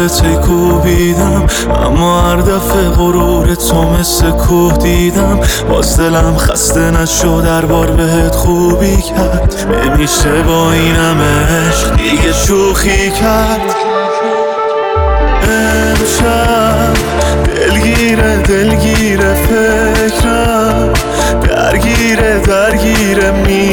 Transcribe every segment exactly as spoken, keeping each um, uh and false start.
به کوبیدم، اما هر دفعه غرور تو مثل کوه دیدم. باز دلم خسته نشد هر بار بهت خوبی کرد. نمیشه با این همه عشق دیگه شوخی کرد. امشب دلگیره دلگیره فکرم، درگیره درگیره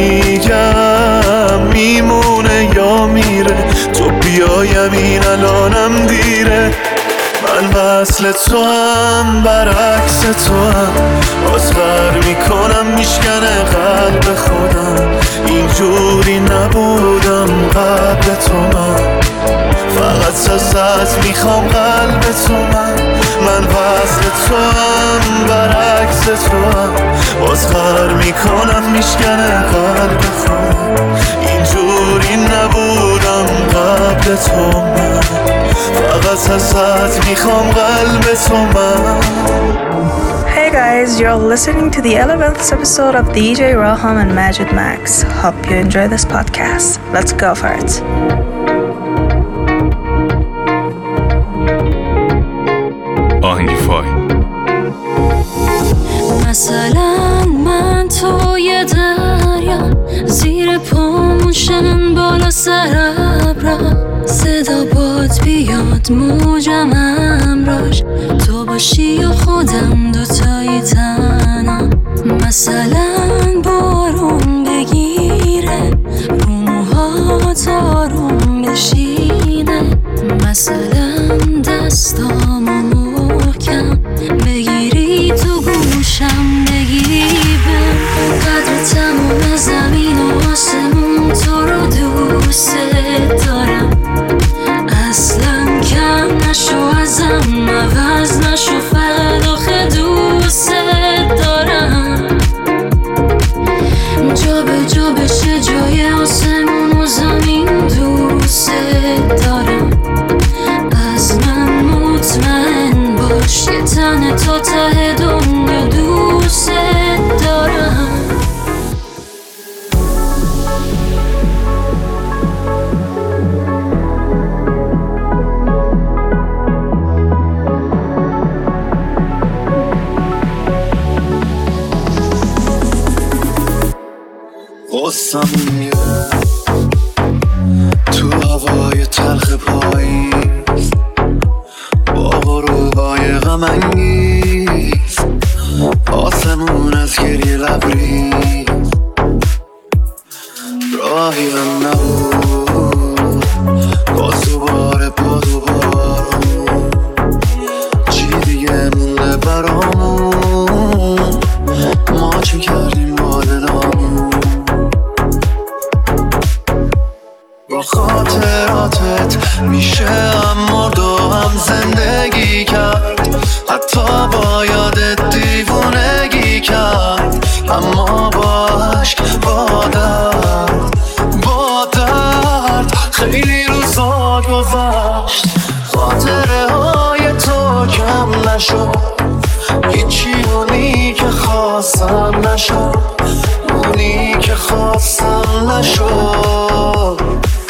میگم میمونه یا میره. تو بیایم این الانم دیره. من وصل تو هم برعکس تو هم، بازور میکنم میشکنه قلب خودم. اینجوری نبودم قبل تو من، فقط ازت میخوام قلب تو من. من وصل تو هم برعکس تو هم، بازور میکنم میشکنه قلب خودم. اینجوری نبودم قبل تو من، فقط ازت میخوام قلب تو من. Hey guys, you're listening to the eleventh episode of D J Raham and Majid Max. Hope you enjoy this podcast. Let's go for it. آهنگی فای. مثلا من توی دریا، زیر پامون شن بالا سر ابرا، صدا باد بیاد موجم امراش، تو باشی یا خودم دوتایی تنها. مثلا بارون بگیره رو موهات آروم بشینه، مثلا دستامو محکم بگیری تو گوشم بگی بهم قدر تمام زمین و آسمون تو رو دوست دارم. اصلا کم نشو ازم عوض نشو، فقط آخه دوست دارم. جا به جا بشه جای آسمون و زمین دوست دارم. از من مطمئن باش یه تن تا ته دنیا دوست دارم. قصم میاد تو هوای تلخ پاییز، با غروبای غم انگیز، آسمون از گریه لبریز. راهی هم نبود باز دوباره با دوبارمون، چی دیگه مونده برامون، ما چی کردیم با دلامون. با خاطراتت میشه هم مرد و هم زندگی کرد، حتی با یادت دیوونگی کرد. اما با عشق با درد با درد خیلی روزا گذشت. خاطره های تو کم نشد، هیچی اونی که خواستم نشد، اونی که خواستم نشد.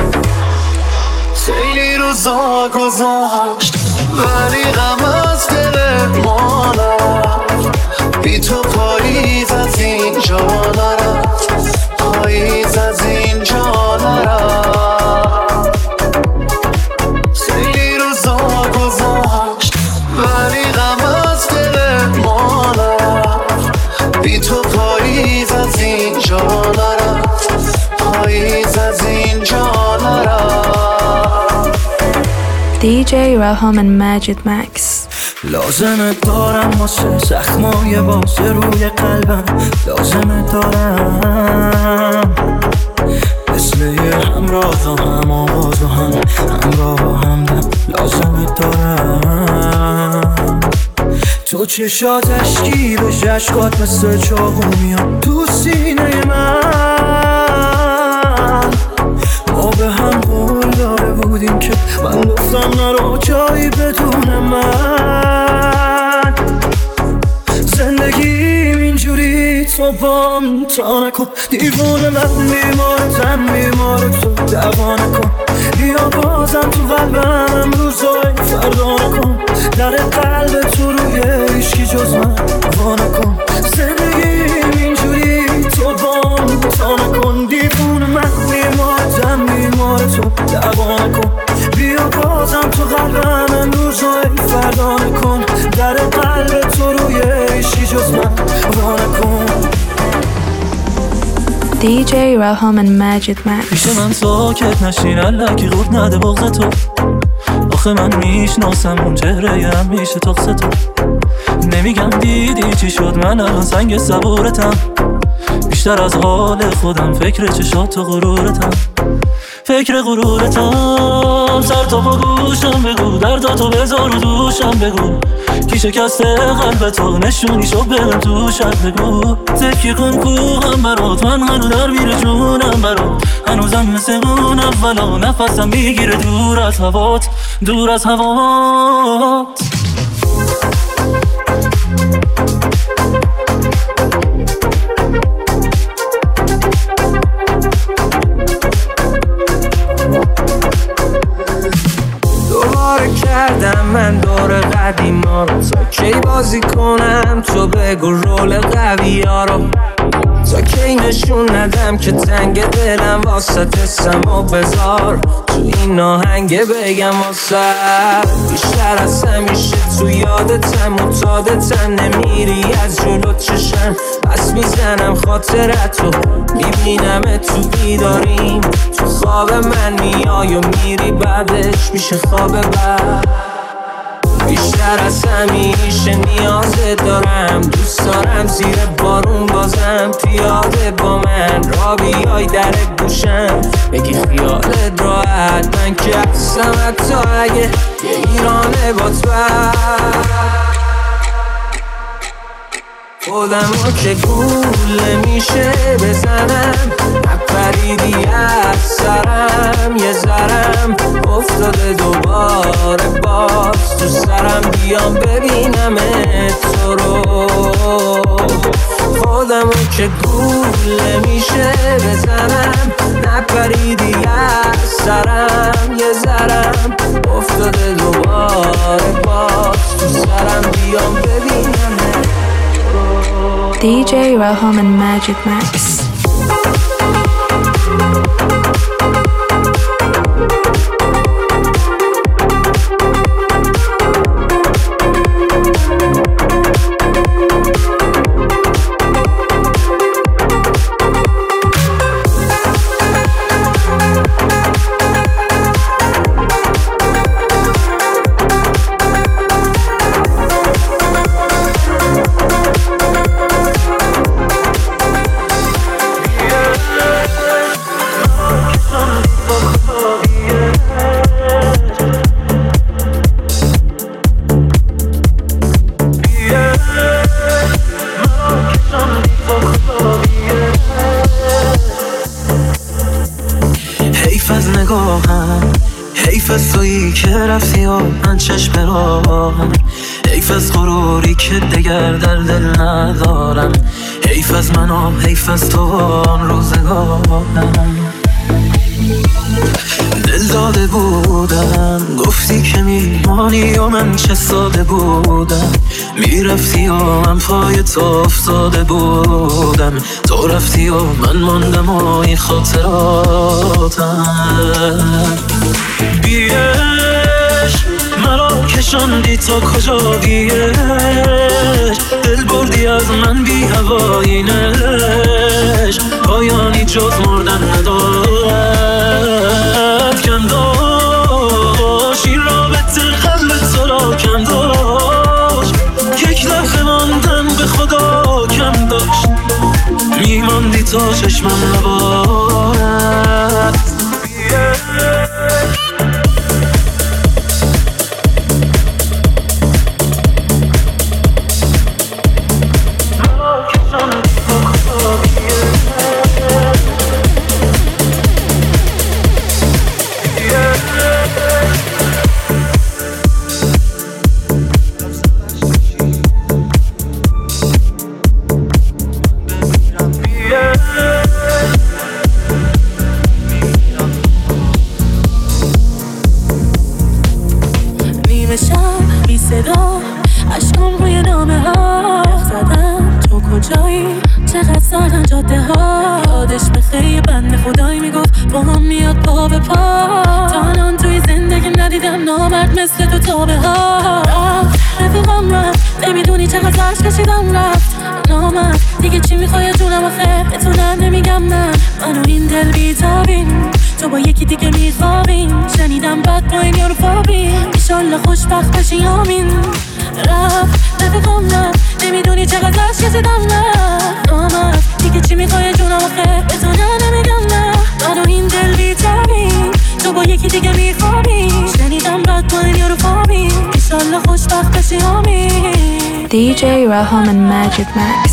خیلی روزا گذشت ولی غم از دل ما نرفت. بی تو پاییز از اینجا نرفت، پاییز از اینجا نرفت. خیلی روزا گذشت ولی غم از دل ما نرفت. بی تو پاییز از اینجا نرفت، پاییز از اینجا نرفت. D J Raham and Majid Max. لازمه دارم واسه زخمای باز روی قلبم، لازمه دارم مثل یه همراز و هم آواز و هم همراه و همدم. لازمه دارم تو چشات اشکی به جشکات مثل چاقو میان تو سینه من. ما به هم قول داره بودیم که من گفتم نرو جایی بدون من. زندگیم اینجوری تو بام تا نکن، دیوونه من بیمارتم بیمار تو دوا نکن. بیا بازم تو قلبم روزای تو روی ایشی جز من وانکن. دی جی Raham and Majid Max. پیش من ساکت نشین الکی قورت نده بغض تو. آخه من میشناسم اون چهره همیشه تاخص تو. نمیگم دیدی چی شد من الان سنگ صبورتم. بیشتر از حال خودم فکر چشات و غرورتم. فکر غرورتم. سر تا با گوشم بگو درداتو بذار و دوشم بگو. کی شکسته قلب تو نشونی شو بهم توشت بگو. تکی کن کوهم برات من هنو در میره جونم برات. هنوزم مثل اون اولا نفسم میگیره دور از هوات دور از هوات. کردم من دور قدیما رو تا کی بازی کنم تو بگو رول قوی ها رو. تا کی نشون ندم که تنگ دلم واسه سما بذار تو این آهنگ بگم واسه. بیشتر از همیشه تو یادتم متادتم نمیری از جلو چشم. پس میزنم خاطرتو میبینم تو بیداریم. تو خواب من میای و میری بعدش میشه خواب بعد. بیشتر از همیشه نیازت دارم. دوست دارم زیر بارون بازم پیاده با من را بیای در گوشم بگی خیالت راحت. من که هستم حتی اگه یه ایرانه با تو. خودمو که گول میشه بزنم نپریدی از سرم. یه ذرم افتاده دوباره باز تو سرم بیام ببینم تو رو. خودمو که گول میشه بزنم نپریدی از سرم. یه ذرم افتاده دوباره باز تو سرم بیام ببینم دی جی Raham and Majid Max. حیف از تویی که رفتی و من چشم راهم. حیف از غروری که دگر در دل ندارم. حیف از من و حیف از تو آن روزگارم. دل داده بودم گفتی که میمانی و من چه ساده بودم. میرفتی و من پای تو افتاده بودم. تو رفتی و من ماندم و این خاطراتم. بیش مرا کشاندی تا کجا بیش. دل بردی از من بی هوایینش. پایانی جز مردن ندارد. کم داشت این رابطه قلب تو را کم داشت. یک لحظه ماندن به خدا کم داشت. میماندی تا چشمم نبارد. چقدر سالن جاده ها، یادش به خیلی بنده خدایی میگفت با هم میاد پا به پا. تانان توی زندگی ندیدم نامرد مثل تو تابه ها. رفیقم رفت نمیدونی چقدر سرش کشیدم رفت نامرد دیگه چی میخوای جونم آخه بتونم نمیگم من. منو این دل بیتابین تو با یکی دیگه میخوابین. شنیدم بد با این یارو فابین ایشالله خوشبخت بشی آمین. رفت رفیقم رفت نمیدونی چقدر سرش کشیدم رفت نامرد دیگه چی میخوای جونم آخه بتونم نمیگم من. منو این دل بیتابین تو با یکی دیگه میخوابین. شنیدم بد با این یارو فابین ایشالله خوشبخت بشی آمین. دی جی Raham and Majid Max.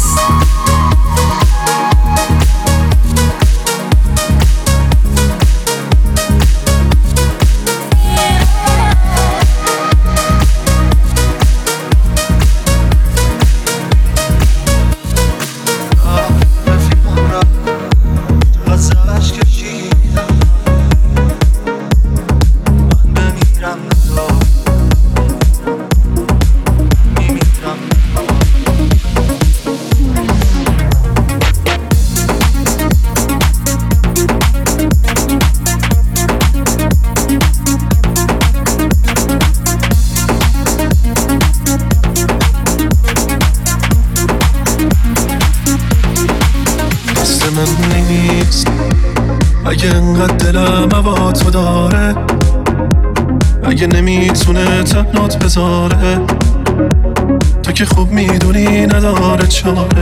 اگه انقدر دلم هوا تو داره، اگه نمیتونه تنات بذاره، تو که خوب میدونی نداره چاره.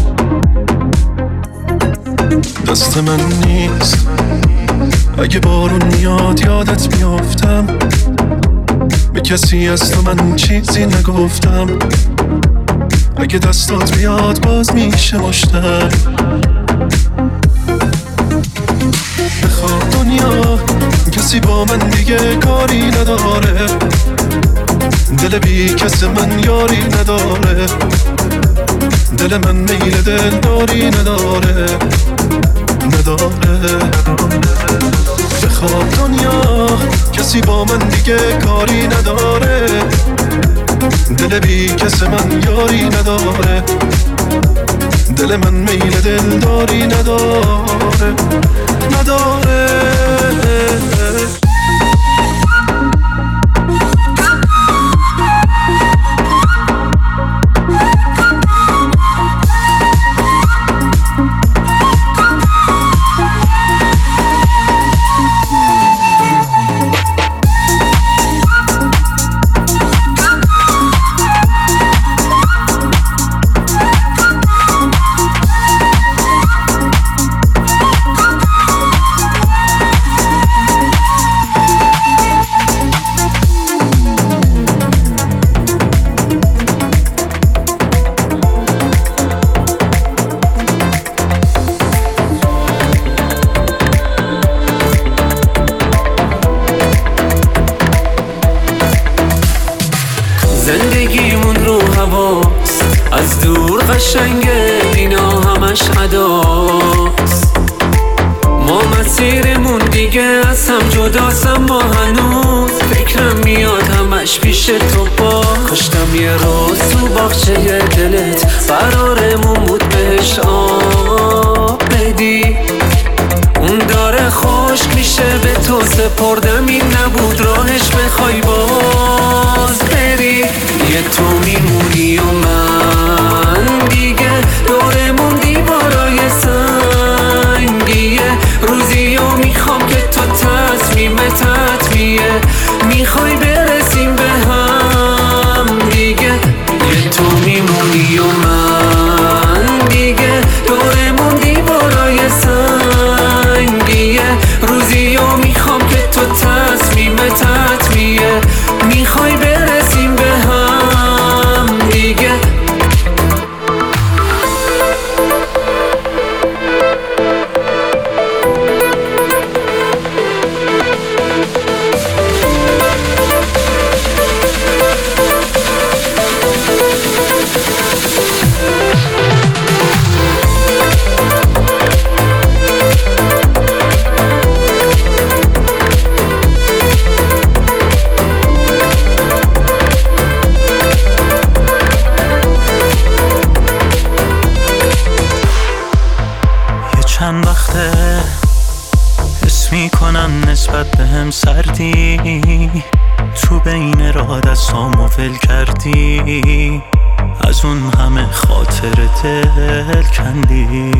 دست من نیست اگه بارون میاد یادت میافتم، به کسی از تو من چیزی نگفتم. اگه دستات بیاد باز میشه مشتر. بخواه دنیا کسی با من دیگه کاری نداره، دل بی کس من یاری نداره، دل من میل دل داری نداره نداره. بخواه دنیا کسی با من دیگه کاری نداره، دل بی کس من یاری نداره، دل من میل دل داری نداره نداره. زندگیمون رو هواست، از دور قشنگه اینا همش عداست. ما مسیرمون دیگه از هم جداست، اما هنوز فکرم میاد همش پیش تو با. کاشتم یه روز تو باغچه دلت قرارمون بود بهش آب بدی. اون داره خشک میشه به تو سپردم، این نبود راهش بخوای باز بری. یه تو میمونی و من دیگه دورمون دیوارای سنگیه. روزی و میخوام که تو تصمیم تطمیه، میخوای برسیم به هم دیگه. یه تو میمونی و من دیگه دورمون دیوارای سنگیه. روزی و میخوام که تو تصمیم تطمیه، میخوای برسیم به هم دیگه. بهم سردی، تو بین را دستامو ول کردی، از اون همه خاطر دل کندی.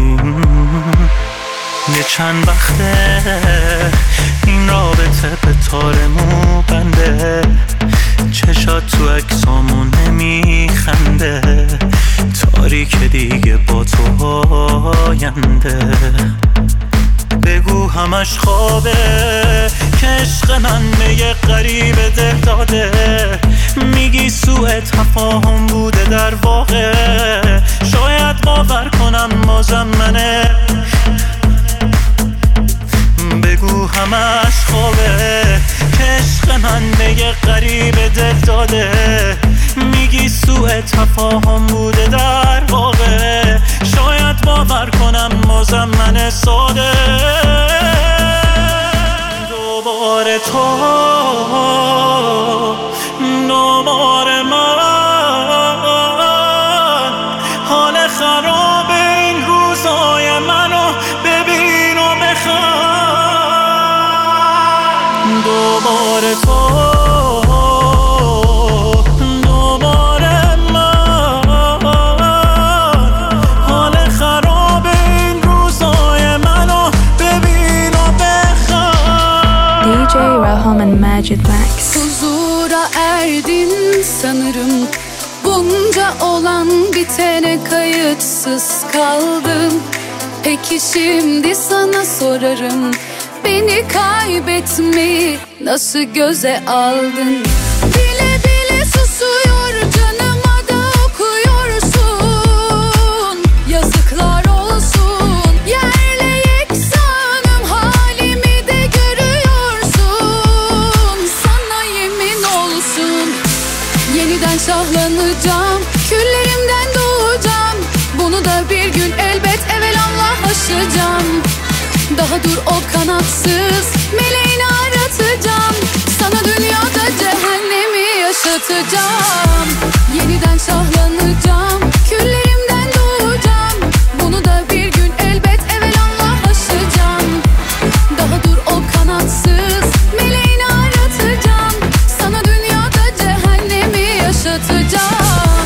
یه چند وقته این رابطه به تارمو بنده، چشات تو عکسامون نمیخنده، تاریک دیگه با تو آینده. بگو همش خوابه که عشق من به یه غریبه دل داده، میگی سوء تفاهم بوده در واقع، شاید باور کنم بازم منه. بگو همش خوابه که عشق من به یه غریبه دل داده، میگی سوء تفاهم بوده در واقع، شاید باور کنم بازم من ساده. دوباره تو دوباره من، حال خراب این روزای منو ببین و بخند. دوباره تو دوباره من، حال خراب این روزای منو ببین و بخند. D J Raham and Majid Max. Huzura erdin sanırım, bunca olan bitene kayıtsız kaldım. Peki şimdi sana sorarım, beni kaybetmeyi nasıl göze aldın? Bile bile susuyor canıma da okuyorsun. Yazıklar olsun, yerle yeksanım, halimi de görüyorsun. Sana yemin olsun, yeniden şahlanacağım, küllerimden doğacağım. Bunu da bir gün elbet evelallah aşacağım. Daha dur o kanatsız meleğini aratacağım, sana dünyada cehennemi yaşatacağım. Yeniden şahlanacağım, küllerimden doğacağım. Bunu da bir gün elbet evelallah aşacağım. Daha dur o kanatsız meleğini aratacağım, sana dünyada cehennemi yaşatacağım.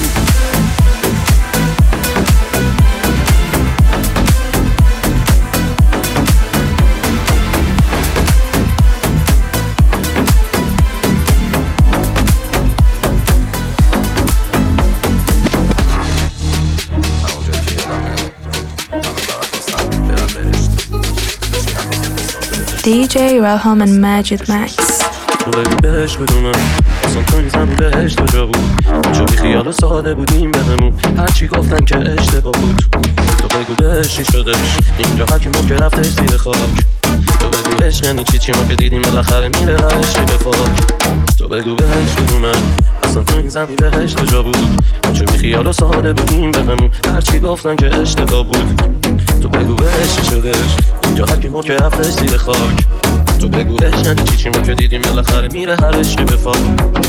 D J Raham and Majid Max. تو بگو بهش بدونم اصلا تو این زمین بهش تو جا بود، چون بی خیال ساده بودیم بهمون، هرچی گفتن که اشتباه بود. تو بگو بهش چی شدش، اینجا حکیمون که رفتش زیر خاک. تو بگو بهش یعنی چی چی ما که دیدیم بالاخره میره هرش به فاک. تو بگو بهش بدونم اصلا تو این زمین بهش تو جا بود، چون بی خیال ساده بودیم بهمون، هرچی گفتن که اشتباه بود. تو بگو بهش چی شدش، اینجا حکیمون که رفتش زیر خاک. تو بگو بهش یعنی چی چی ما که دیدیم بالاخره میره هر عشقی به فاک.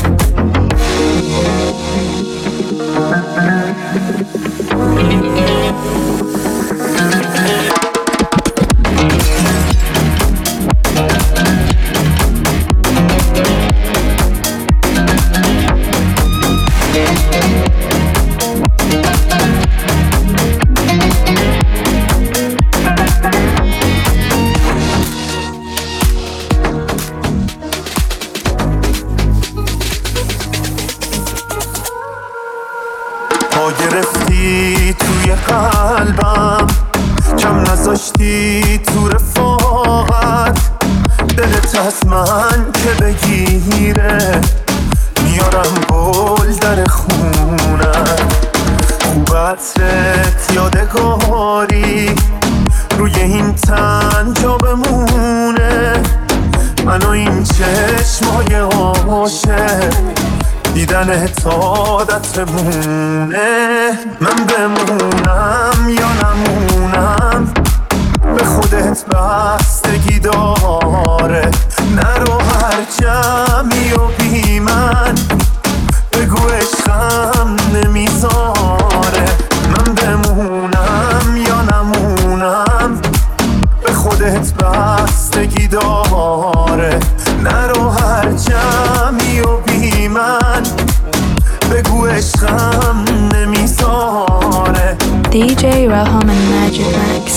پا گرفتی توی قلبم، کم نذاشتی تو رفاقت، دلت از من که بگیره میارم گل در خونت. خوب عطرت یادگاری روی این تن جا بمونه، من و این چشمای عاشق دیدن عادتمونه. من بمونم یا نمونم به خودت بستگی داره، نرو هر جمعی و بی من بگو عشقم نمیذاره. من بمونم یا نمونم به خودت بستگی داره، من بگو عشقم نمیذاره. دی جی Raham and Magic Max.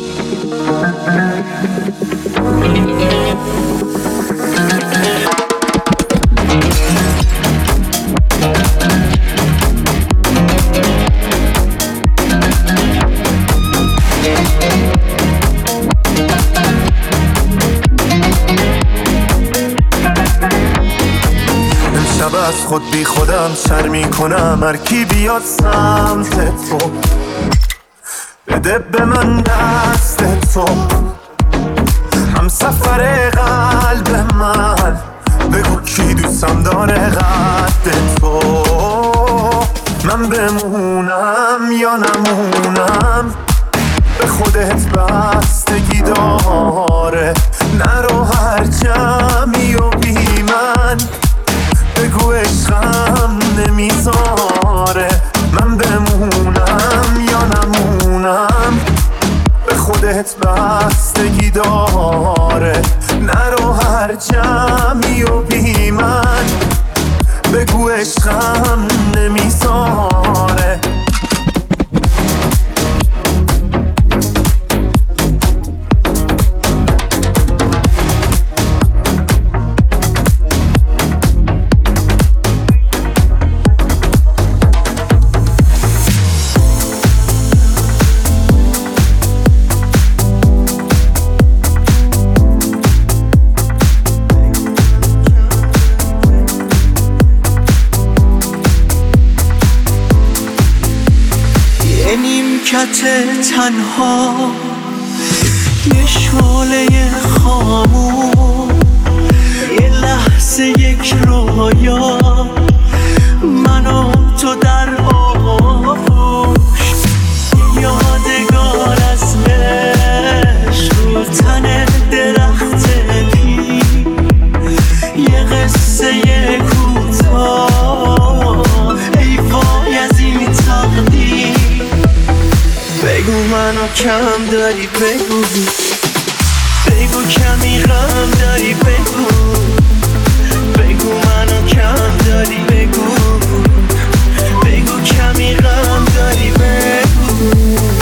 امشب از خود بی خودم شر میکنم، هر کی بیاد سمت تو بده به من دست تو، هم سفر قلب من بگو کی دوستم داره قد تو. من بمونم یا نمونم به خودت بستگی داره، نرو هر جمعی و بی من بگو عشقم نمیذاره. من بمونم یا نمونم به خودت بستگی داره، نرو هر جمعی و بی من بگو عشقم نمیذاره. تنها یه شعله خاموش، یه لحظه یک رویا، من و تو در آغوش، یادگار از عشق رو تن درخت پی، یه قصه کوتاه ای وای از این تقدیر. بگو منو کم داری بگو، بگو کمی غم داری بگو، بگو منو کم داری بگو، بگو کمی غم داری بگو.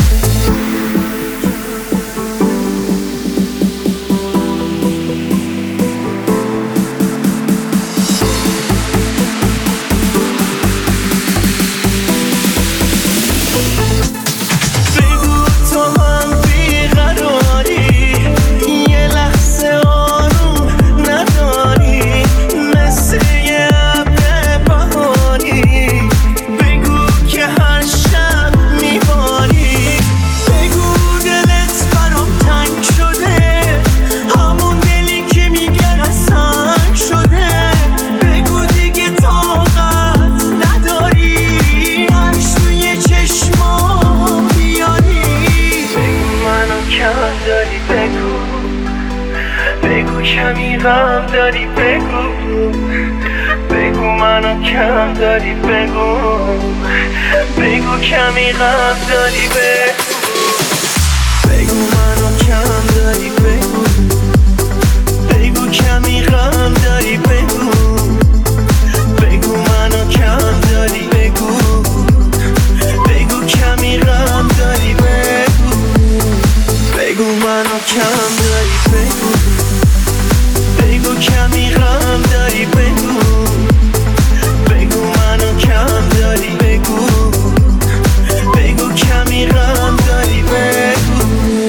کمی غم داری بگو، بگو منو کم داری بگو، بگو کمی غم داری بگو، بگو منو کم داری بگو، بگو کمی غم داری بگو، بگو منو کم داری بگو، بگو کمی غم داری بگو، بگو منو کم داری بگو، بگو کمی غم داری بگو، بگو منو کم داری بگو، بگو کمی غم داری بگو.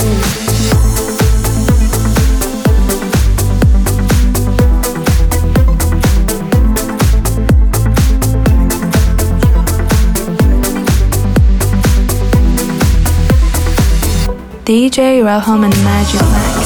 دی جی Raham and Magic Max.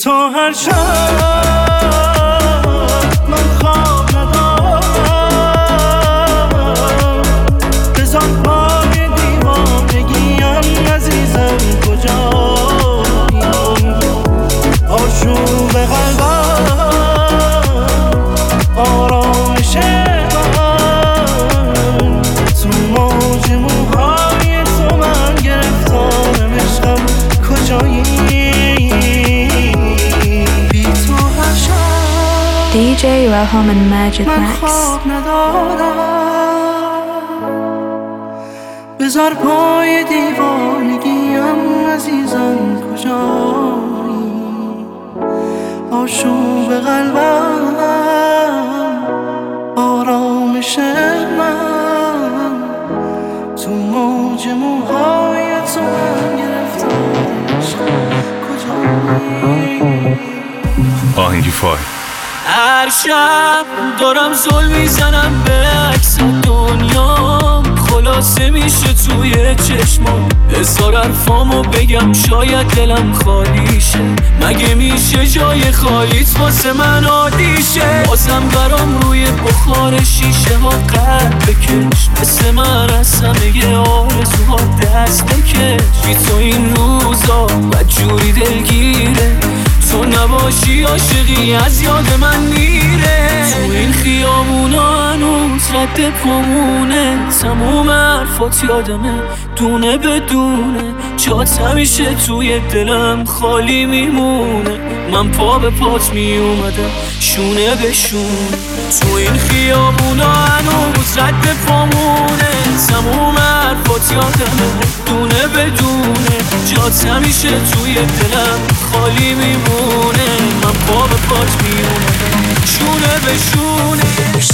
تو هر شب من خواب ندارم، بذار پای دیوانگیم عزیزم کجایی، آشوب قلبم آرامش من، تو موج موهای تو من گرفتارم عشقم کجایی. دی جی Raham and Majid من Max. خواب ندارم، بذار پای دیوانگیم عزیزم کجایی، آشوب قلبم آرامش من، تو موج موهای تو من گرفتارم عشقم کجایی. آهنگی فای هر شب دارم زل میزنم به عکس دنیام، خلاصه میشه توی چشمام، هزار حرفامو بگم شاید دلم خالی شه، مگه میشه جای خالیت واسه من عادی شه، بازم برام روی بخار شیشه ها قد بکش، مثل من از همه آرزوها دست بکش، بی تو این روزا بدجوری دلگیره، تو نباشی عاشقی از یاد من میره، تو این خیابونا هنوز رد پامونه، تموم حرفات یادمه دونه بدونه، جات همیشه توی دلم خالی میمونه، من پا به پات میومدم شونه به شونه، تو این خیابونا هنوز رد پامونه، تموم حرفات یادمه دونه بدونه، جات همیشه توی دلم خالی میمونه، من پا به پات میومدم شونه به شونه.